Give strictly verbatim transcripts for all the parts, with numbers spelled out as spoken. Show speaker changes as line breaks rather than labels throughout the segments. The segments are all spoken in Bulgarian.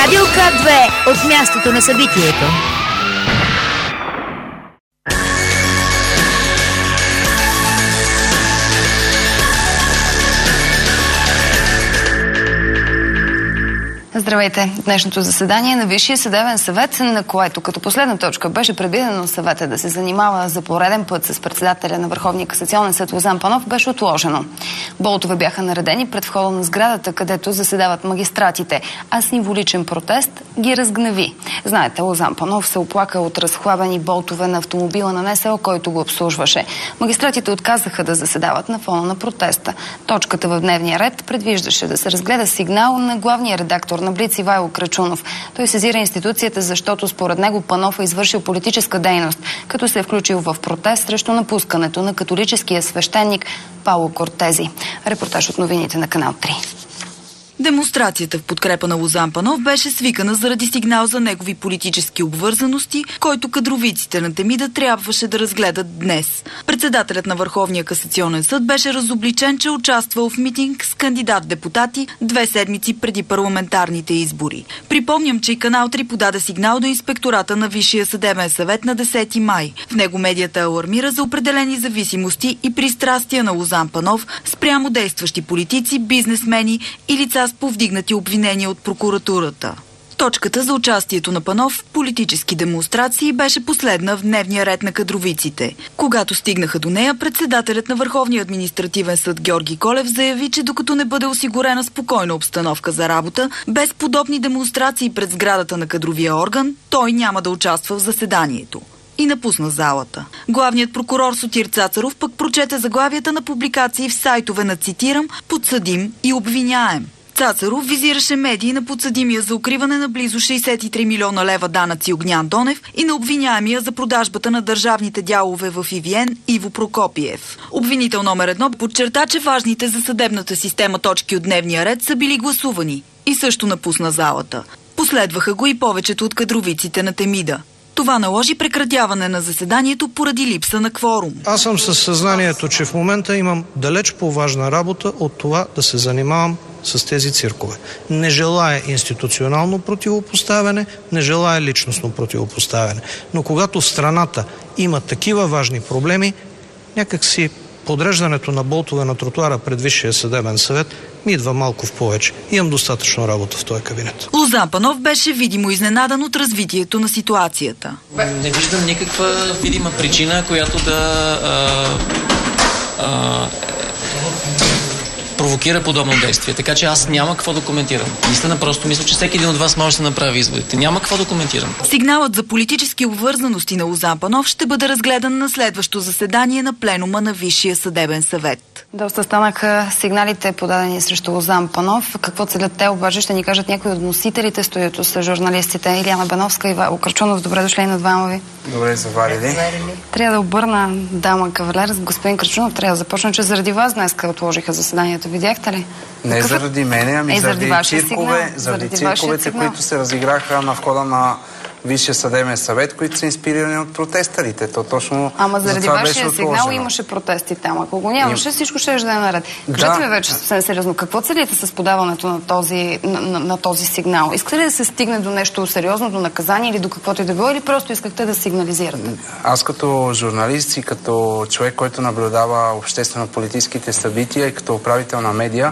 Радио К две от мястото на събитието.
Здравейте! Днешното заседание на Висшия съдебен съвет, на което като последна точка беше предвидено съвета да се занимава за пореден път с председателя на Върховния касационен съд Лозан Панов, беше отложено. Болтове бяха наредени пред входа на сградата, където заседават магистратите, а символичен протест ги разгневи. Знаете, Лозан Панов се оплака от разхлабени болтове на автомобила на НСО, който го обслужваше. Магистратите отказаха да заседават на фона на протеста. Точката в дневния ред предвиждаше да се разгледа сигнал на главния редактор на Блиц Ивайло Крачунов. Той сезира институцията, защото според него Панов е извършил политическа дейност, като се е включил в протест срещу напускането на католическия свещеник Пауло Кортези. Репортаж от новините на Канал три.
Демонстрацията в подкрепа на Лозан Панов беше свикана заради сигнал за негови политически обвързаности, който кадровиците на Темида трябваше да разгледат днес. Председателят на Върховния касационен съд беше разобличен, че участвал в митинг с кандидат-депутати две седмици преди парламентарните избори. Припомням, че и Канал три подаде сигнал до инспектората на Висшия съдебен съвет на десети май. В него медията алармира за определени зависимости и пристрастия на Лозан Панов спрямо действащи политици, бизнесмени и лица с повдигнати обвинения от прокуратурата. Точката за участието на Панов в политически демонстрации беше последна в дневния ред на кадровиците. Когато стигнаха до нея, председателят на Върховния административен съд Георги Колев заяви, че докато не бъде осигурена спокойна обстановка за работа, без подобни демонстрации пред сградата на кадровия орган, той няма да участва в заседанието. И напусна залата. Главният прокурор Сотир Цацаров пък прочете заглавията на публикации в сайтове на, цитирам, подсъдим и обвиняем. Цацаров визираше медии на подсъдимия за укриване на близо шейсет и три милиона лева данъци Огнян Донев и на обвиняемия за продажбата на държавните дялове в И В Н Иво Прокопиев. Обвинител номер едно подчерта, че важните за съдебната система точки от дневния ред са били гласувани и също напусна залата. Последваха го и повечето от кадровиците на Темида. Това наложи прекратяване на заседанието поради липса на кворум.
Аз съм със съзнанието, че в момента имам далеч по-важна работа от това да се занимавам с тези циркове. Не желая институционално противопоставяне, не желая личностно противопоставяне. Но когато в страната има такива важни проблеми, някак си подреждането на болтове на тротуара пред Висшия съдебен съвет ми идва малко в повече. Имам достатъчно работа в този кабинет.
Лозан Панов беше видимо изненадан от развитието на ситуацията.
Не виждам никаква видима причина, която да а, а, провокира подобно действие. Така че аз няма какво да коментирам. Истина, просто мисля, че всеки един от вас може да се направи изводите. Няма какво да коментирам.
Сигналът за политически обвързаности на Лозан Панов ще бъде разгледан на следващо заседание на пленума на Висшия съдебен съвет.
Доста станаха сигналите, подадени срещу Лозан Панов. Какво целят те обаче, ще ни кажат някои от носителите. Студиото са журналистите Илияна Беновска и Ивайло Крачунов. Добре дошли на двама ви.
Добре заварили.
Трябва да обърна дама кавалер. Господин Крачунов, трябва да започна, че заради вас днес отложиха заседанието. Видяхте ли?
Не Какъв... заради мене, ами е, заради, заради циркове, заради, заради цирковете, които се разиграха на входа на Висшия съдебен съвет, които са инспирирани от протестарите. То точно
Ама заради
за
вашия сигнал имаше протести там. Ако го нямаше, всичко ще е да е наред. Кажете ми вече съвсем сериозно, какво целите с подаването на този, на, на, на този сигнал? Искате ли да се стигне до нещо сериозно, до наказание или до каквото и да било, или просто искахте да сигнализирате?
Аз като журналист и като човек, който наблюдава обществено-политическите събития и като управител на медиа,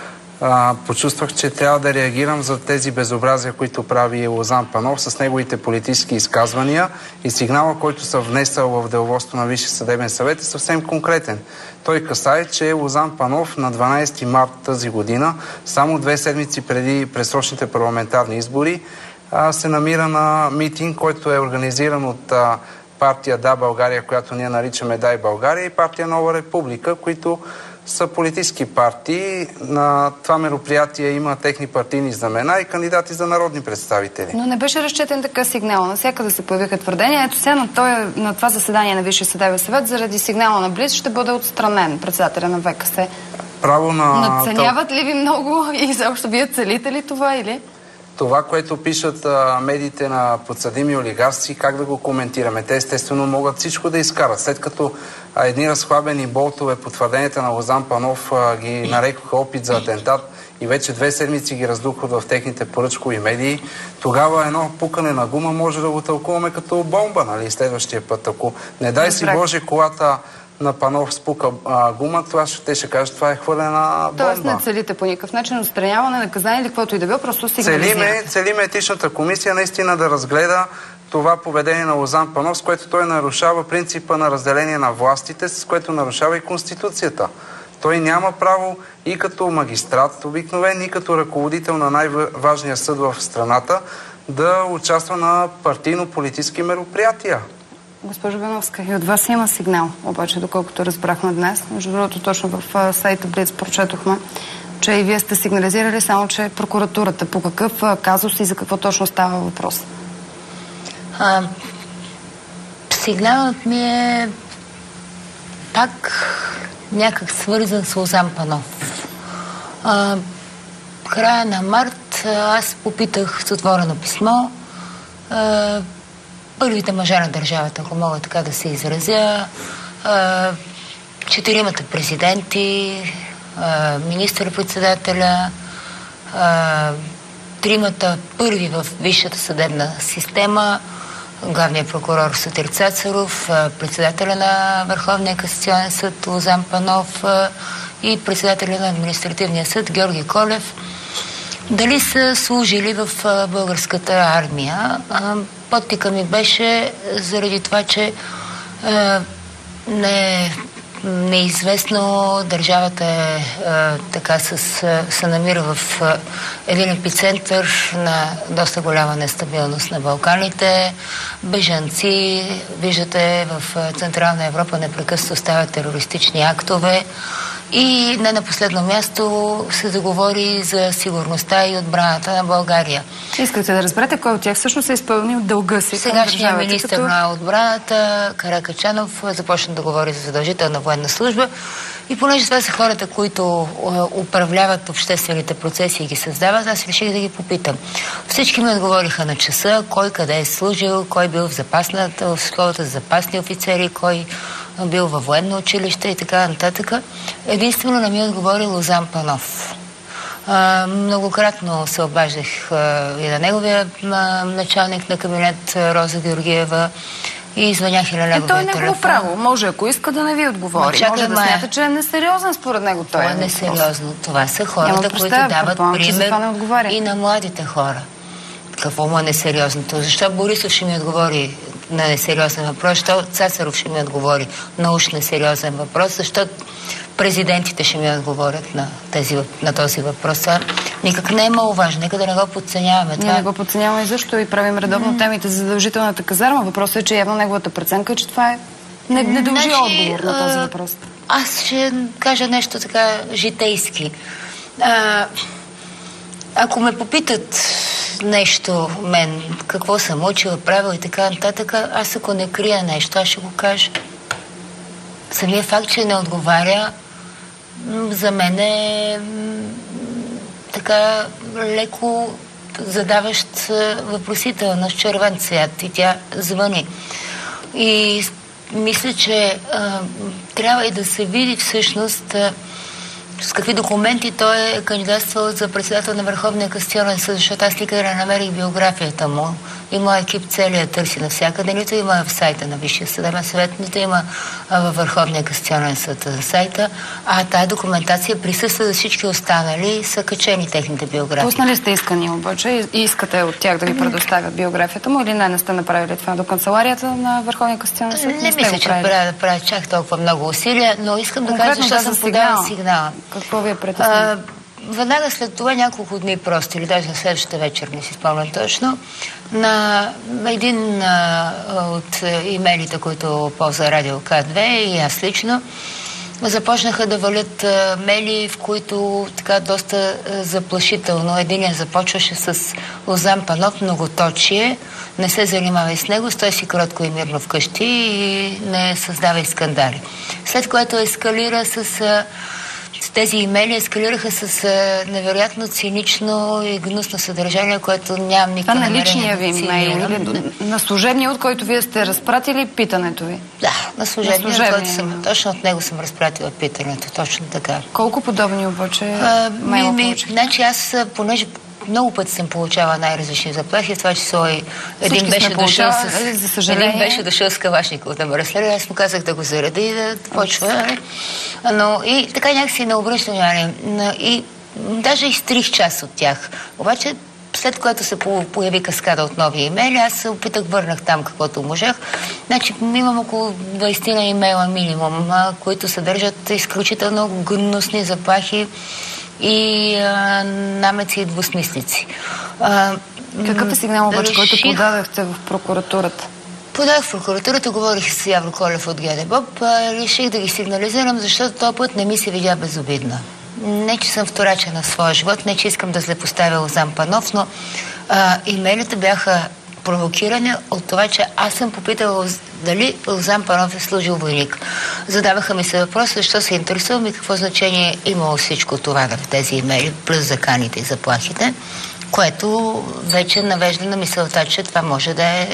Uh, почувствах, че трябва да реагирам за тези безобразия, които прави Лозан Панов с неговите политически изказвания, и сигнала, който съм внесъл в деловодството на Висшия съдебен съвет, е съвсем конкретен. Той касае, че Лозан Панов на дванадесети март тази година, само две седмици преди предсрочните парламентарни избори, uh, се намира на митинг, който е организиран от uh, партия Да, България, която ние наричаме Дай България, и партия Нова Република, които са политически партии. На това мероприятие има техни партийни знамена и кандидати за народни представители.
Но не беше разчетен така сигнал. Навсякъде се появиха твърдения. Ето сега на, той, на това заседание на Висшия съдебен съвет заради сигнала на Блиц ще бъде отстранен председателя на В К С.
Право на...
Надценяват ли ви много и заобщо вие целите ли това или?
Това, което пишат а, медиите на подсъдими олигарси, как да го коментираме? Те естествено могат всичко да изкарат. След като а, едни разхлабени болтове по твърденията на Лозан Панов а, ги нарекоха опит за атентат и вече две седмици ги раздухват в техните поръчкови медии, тогава едно пукане на гума може да го тълкуваме като бомба, нали, следващия път. Ако не дай си Боже колата на Панов спука а, гума, това ще, те ще кажат, това е хвърлена бомба.
Тоест не целите по никакъв начин отстраняване, наказание или каквото и да било, просто сигнализирате.
Целиме, целиме етичната комисия наистина да разгледа това поведение на Лозан Панов, с което той нарушава принципа на разделение на властите, с което нарушава и Конституцията. Той няма право и като магистрат обикновен, и като ръководител на най-важния съд в страната да участва на партийно-политически мероприятия.
Госпожо Бановска, и от вас има сигнал, обаче, доколкото разбрахме днес. Между другото, точно в сайта Блиц прочетохме, че и вие сте сигнализирали, само че прокуратурата. По какъв казус и за какво точно става въпрос?
А, сигналът ми е пак някак свързан с Лозан Панов. А, края на март аз попитах с отворено писмо а, първите мъже на държавата, ако мога така да се изразя, а, четиримата президенти, а, министър-председателя, а, тримата първи в Висшата съдебна система, главният прокурор Сотир Цацаров, председателя на Върховния касационен съд Лозан Панов и председателя на Административния съд Георги Колев, дали са служили в българската армия. Подтика ми беше заради това, че не неизвестно. Държавата е, е така с, се намира в е, един епицентър на доста голяма нестабилност на Балканите. Бежанци, виждате, в Централна Европа непрекъснато стават терористични актове. И не на последно място се заговори за сигурността и отбраната на България.
Искате да разберете кой от тях всъщност е изпълнил дълга си?
Сегашният министър като... на отбраната Каракачанов започна да говори за задължителна военна служба. И понеже това са хората, които управляват обществените процеси и ги създават, аз реших да ги попитам. Всички ми отговориха на часа, кой къде е служил, кой бил в запасната, в школата за запасни офицери, кой бил във военно училище и така нататък. Единствено не ми отговори Лозан Панов. А, многократно се обаждах а, и на неговия а, началник на кабинет Роза Георгиева и звънях и на неговия телефон.
Е, той е негово право. Може, ако иска, да не ви отговори. Чакай, може да ме... смята, че е несериозен според него. Той
това е несериозно. Това са хората, които дават пример и на младите хора. Какво му е несериозното? Защо Борисов ще ми отговори на несериозен въпрос? Защо Цацаров ще ми отговори на уж несериозен въпрос? Защо президентите ще ми отговорят на, тези, на този въпрос? Това никак не е маловажно. Нека да не го подценяваме.
Ние това... не го подценяваме и защо и правим редовно mm. темите за задължителната казарма. Въпросът е, че явно неговата преценка е, че това е не, не дължи значи, отговор на този въпрос.
Аз ще кажа нещо така житейски. А, ако ме попитат нещо мен, какво съм учила, правила и така нататък, аз ако не крия нещо, аз ще го кажа. Самия факт, че не отговаря, за мен е така леко задаващ въпросителна с червен цвят и тя звъни. И мисля, че а, трябва и да се види всъщност а, с какви документи той е кандидатствал за председател на Върховния касационен съд, защото аз никъде не намерих биографията му. И моя екип целият търси навсякъде. Нито има в сайта на Висшия съдебен съвет, нито има а, във Върховния касационен съд за сайта. А тая документация присъства за всички останали, са качени техните биографии.
Пуснали сте искани обаче и искате от тях да ви предоставят биографията му или не, не сте направили това до канцеларията на Върховния касационен съд?
Не, не мисля, че трябва да правя чак толкова много усилия, но искам да кажа, защо съм подала сигнала.
Какво ви е притеснено?
Веднага след това, няколко дни просто, или даже на следващата вечер, не си спомням точно, на един а, от имейлите, които ползва Радио К две и аз лично, започнаха да валят а, мейли, в които така доста а, заплашително. Единият започваше с Лозан Панов, многоточие, не се занимавай с него, стой си кротко и мирно вкъщи и не създавай скандали. След което ескалира с... А, тези имейли ескалираха с а, невероятно цинично и гнусно съдържание, което нямам никакво намерение.
Това на личния ви имейл или на служебния, от който вие сте разпратили питането ви?
Да, на служебния,
на служебния,
от който съм. Точно от него съм разпратила питането, точно така.
Колко подобни обаче мейла
ми,
получихте?
Значи аз, понеже много пъти съм получавала най-различни заплахи, в това число и един беше, дошъл с,
за съжаление.
един беше дошъл с калашников да ме разстреля, аз му казах да го зареди и да почва. Но и така някакси не обръща внимание. И даже изтрих част от тях. Обаче след което се появи каскада от нови имейли, аз се опитах, върнах там каквото можех. Значи имам около двайсет имейла минимум, които съдържат изключително гнусни заплахи и а, намеци и двусмислици. А,
Какъв е сигнал обаче,
реших...
който подадахте в прокуратурата?
Подах в прокуратурата, говорих с Явро Колев от ГДБОП, реших да ги сигнализирам, защото този път не ми се видя безобидна. Не, че съм вторача на своя живот, не, че искам да злепоставя Лозан Панов, но а, имейлите бяха провокирани от това, че аз съм попитала дали Лозан Панов е служил войник. Задаваха ми се въпроси, защо се интересувам и какво значение имало всичко това в тези имейли, плюс заканите и заплахите, което вече навежда на мисълта, че това може да е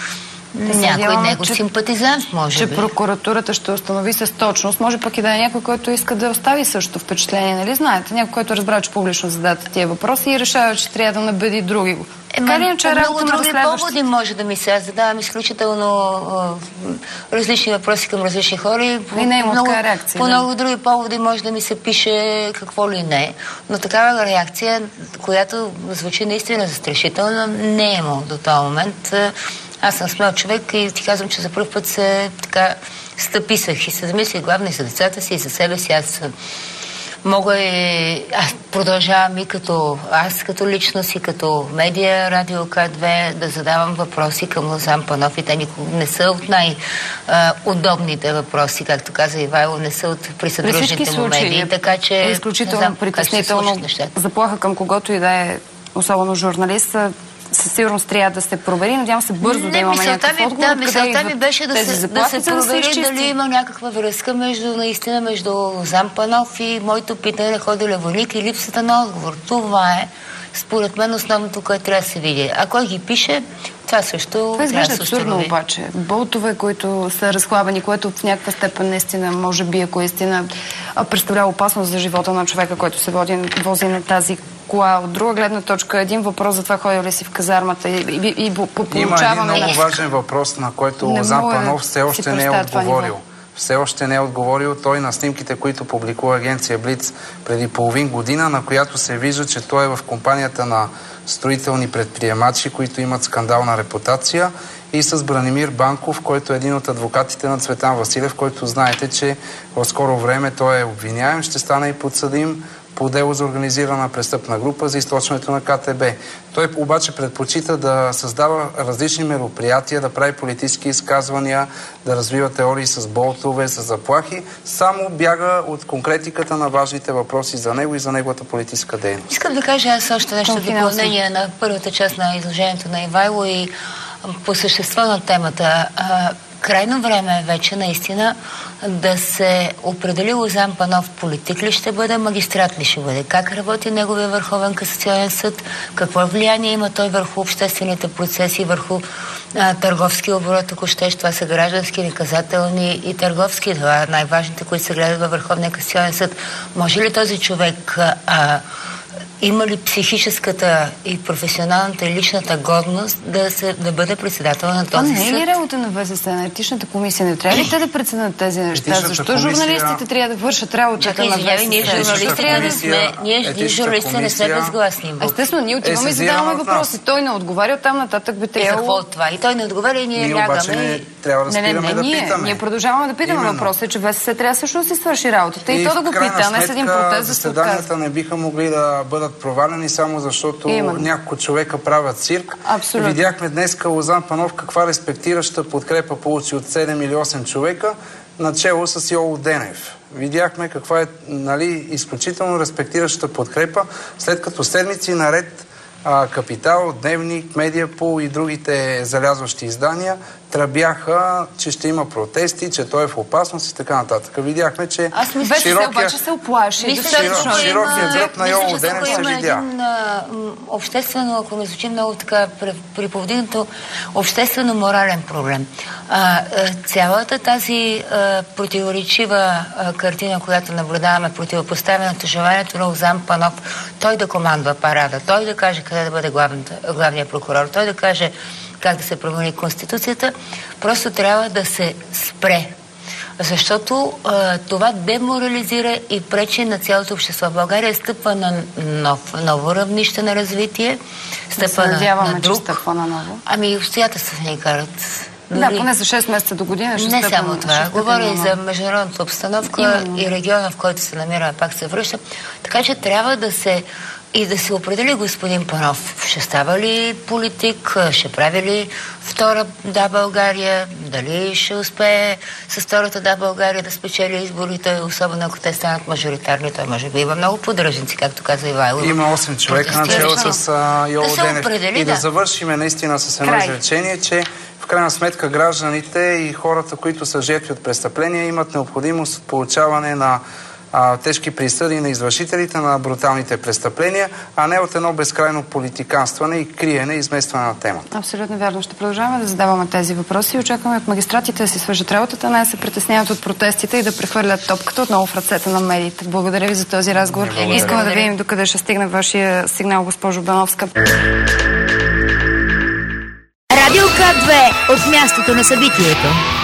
някой него че, симпатизант, може
че
би.
Че прокуратурата ще установи с точност. Може пък и да е някой, който иска да остави същото впечатление, нали знаете? Някой, който разбра, че публично зададат тия въпроси и решава, че трябва да набеди други го.
Е,
така ли е, че
много други поводи може да ми се. Аз задавам изключително а, различни въпроси към различни хора. И
по, не има така реакция.
По
да.
много други поводи може да ми се пише какво ли не. Но такава реакция, която звучи наистина застрашително, не е имало до този момент. Аз съм смел човек и ти казвам, че за първ път се така стъписах и се замислих главно и за децата си, и за себе си. Аз мога и... Аз продължавам и като аз, като личност, и като медия, Радио К две, да задавам въпроси към Лозан Панов и те никога не са от най-удобните въпроси, както каза Ивайло, не са от присъдружните му медии, така че...
Е изключително притеснително заплаха към когото и да е, особено журналист, със сигурност трябва да се провери. Надявам се бързо не, да имаме някакъв отговор.
Да, мисълта ми беше да се, да се провери да дали има някаква връзка между, наистина, между Лозан Панов и моето питане на ходил войник и липсата на отговор. Това е, според мен, основното, което трябва да се види. А кой ги пише, това също
това
трябва да се
абсурдно обаче. Болтове, които са разхлабени, което в някаква степен наистина, може би, ако истина представлява опасност за живота на човека, който се води, вози на тази кола. От друга гледна точка, един въпрос за това, ходил ли си в казармата и, и, и по получаване...
Има един много важен въпрос, на който Лозан Панов все още не е отговорил. Все още не е отговорил той на снимките, които публикува агенция Блиц преди половин година, на която се вижда, че той е в компанията на строителни предприемачи, които имат скандална репутация, и с Бранимир Банков, който е един от адвокатите на Цветан Василев, който знаете, че в скоро време той е обвиняем, ще стане и подсъдим по дело за организирана престъпна група за източването на Ка Те Бе. Той обаче предпочита да създава различни мероприятия, да прави политически изказвания, да развива теории с болтове, с заплахи. Само бяга от конкретиката на важните въпроси за него и за неговата политическа дейност.
Искам да кажа аз още нещо в допълнение на първата част на изложението на Ивайло и по същество на темата. Крайно време е вече наистина да се определи Лозан Панов политик ли ще бъде, магистрат ли ще бъде, как работи неговия Върховен касационен съд, какво влияние има той върху обществените процеси, върху а, търговски оборот, ако щеш, това са граждански, наказателни и търговски дела, най-важните, които се гледат във Върховния касационен съд. Може ли този човек а, има ли психическата и професионалната и личната годност да, се, да бъде председател на този съд?
А не е ли работа на Вэ Се Се, на етичната комисия? Не трябва ли те да преценят тези неща? Защо комисия... журналистите трябва да вършат работата на Вэ Се Се?
Ние журналисти трябва да сме, ние журналисти не сме безгласни.
Естествено, ние отиваме и задаваме въпроси. Той не отговаря, оттам нататък би трябвало...
Какво от това? И той не отговаря и ние лягаме.
Не, трябва да спираме да питаме.
Ние продължаваме да питаме. Въпроса е, че Вэ Се Се трябва също да си свърши работата. И то да го пита, а не с един протест да се отказва.
Заседанията не биха могли да бъдат провалени само защото няколко човека правят цирк.
Абсолютно.
Видяхме днес Лозан Панов каква респектираща подкрепа получи от седем или осем човека, начело с Йоло Денев. Видяхме каква е, нали, изключително респектираща подкрепа, след като седмици наред а, Капитал, Дневник, Медиапол и другите залязващи издания тръбяха, че ще има протести, че той е в опасност и така нататък. Видяхме, че
Аз мисля, че се обаче се оплаши.
Широ, широкият гръб на Йоло Денев се видя.
Един, а, обществено, ако не звучи много така приповдигнато, обществено-морален проблем. А, цялата тази а, противоречива а, картина, която наблюдаваме, противопоставеното желанието на Лозан Панов, той да командва парада, той да каже къде да бъде главният прокурор, той да каже как да се промени Конституцията, просто трябва да се спре. Защото а, това деморализира и пречи на цялото общество. България стъпва на нов, ново равнище на развитие, стъпва на, на друг.
Стъпва на ново.
Ами обстоятелства ни карат.
Да, поне за шест месеца до година ще
не
стъпва.
Не само това. Говоря и за международната обстановка. Именно. И региона, в който се намира, пак се връща. Така че трябва да се и да се определи господин Панов. Ще става ли политик? Ще прави ли втора Да, България? Дали ще успее с втората Да, България да спечели изборите, особено ако те станат мажоритарни? Той може би има много поддръжници, както каза Ивайло.
Има осем човека начало с Йоло
да
Денев.
Определи,
и да,
да
завършиме наистина с едно изречение, че в крайна сметка гражданите и хората, които са жертви от престъпления, имат необходимост от получаване на а, тежки присъди на извършителите на бруталните престъпления, а не от едно безкрайно политиканстване и криене, изместване на темата.
Абсолютно вярно. Ще продължаваме да задаваме тези въпроси и очакваме от магистратите да си свържат работата, не да се притесняват от протестите и да прехвърлят топката отново в ръцете на медиите. Благодаря ви за този разговор. Искаме да видим докъде ще стигне вашия сигнал, госпожо Бановска.
Радио К две от мястото на събитието.